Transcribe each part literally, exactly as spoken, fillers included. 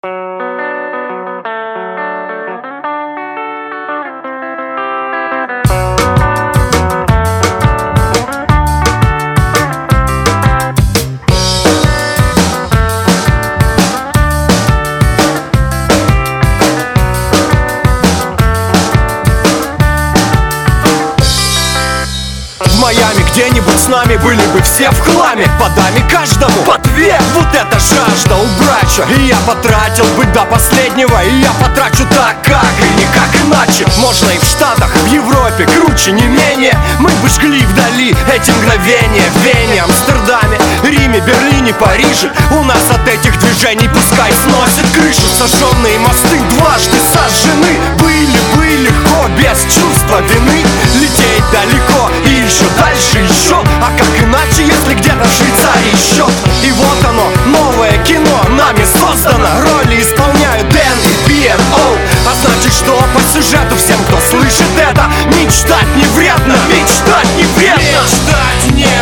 В Майами где-нибудь с нами были бы все в хламе. Подами каждому по две, вот это жажда у брача. И я потратил бы до последнего, и я потрачу так, как и никак иначе. Можно и в Штатах, в Европе, круче не менее. Мы бы жгли вдали эти мгновения в Вене, Амстердаме, Риме, Берлине, Париже. У нас от этих движений пускай сносит крышу. Сожженные мосты дважды сожжены. Были бы легко, без чувства вины, лететь далеко и еще дальше еще. А как иначе, если где-то в Швейцарии счет? И вот оно, новое кино, нами создано. Роли исполняют Дэн и Би энд О. А значит, что по сюжету всем, кто слышит это, мечтать не вредно, мечтать не вредно. Мечтать не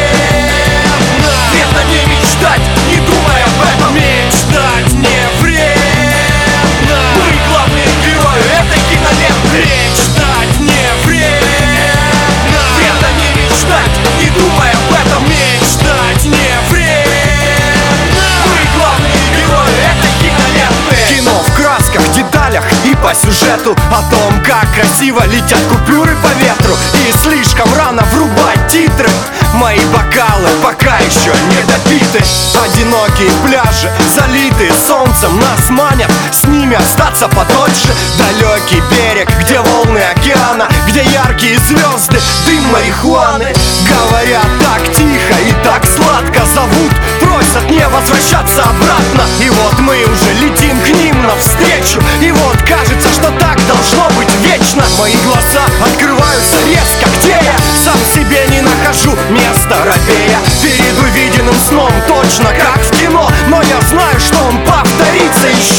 вредно. Вредно не мечтать, не думая об этом. Мечтать не вредно. Мы главные герои этой киноленты. Мечтать не вредно. Вредно не мечтать, не думая об этом. Мечтать не вредно. Мы главные герои этой киноленты. Кино в красках, деталях и по сюжету о том, как красиво летят купюры по ветру. И слишком рано врубать титры. Мои бокалы пока еще не допиты. Одинокие пляжи, залитые солнцем, нас манят с ними остаться подольше. Далекий берег, где волны океана, где яркие звезды, дым марихуаны. Говорят так тихо и так сладко, зовут, просят не возвращаться обратно. И вот мы уже летим к ним навстречу. И вот кажется, что так должно быть вечно. Мои глаза открываются резко, где я сам себе не нахожу места, робея перед увиденным сном, точно как в кино. Но я знаю, что он повторится еще.